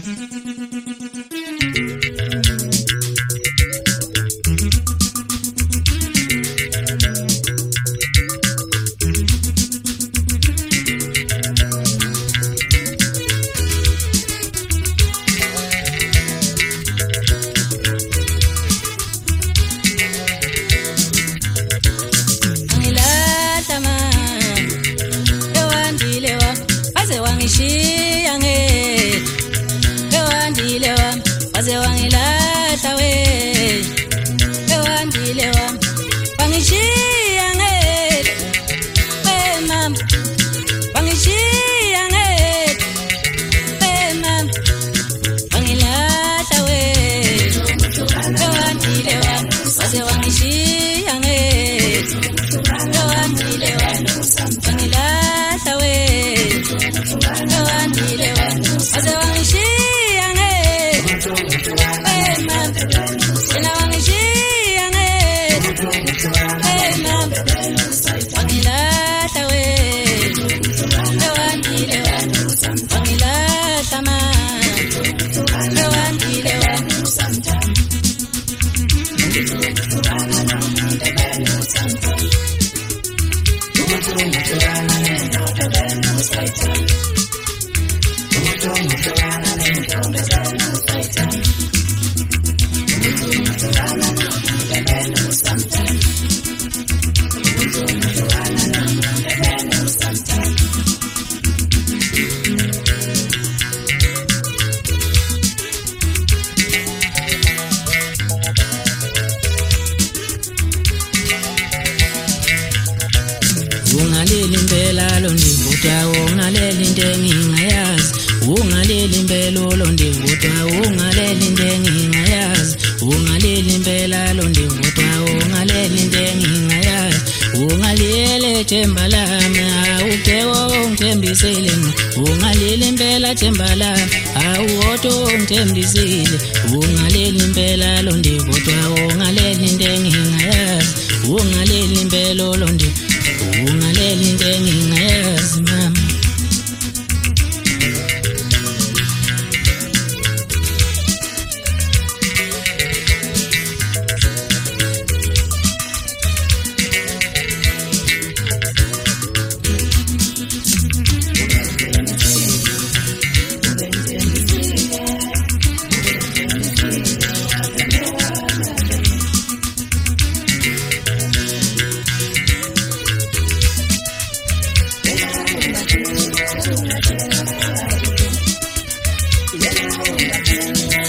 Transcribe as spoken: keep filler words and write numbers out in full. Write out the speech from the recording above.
Ungaleli impela lo ndivuta ungaleli ndengingayazi ungaleli impela lo ndivuta ungaleli ndengingayazi ungaleli impela lo ndivuta ungaleli ndengingayazi ungalele themba lami awukewo ungithembisile ungaleli impela themba lami awuwotho ungithembisile ungaleli impela lo ndivuta ungaleli ndengingayazi ungaleli impela lo ndivuta ungaleli ndengingayazi mama Yeah.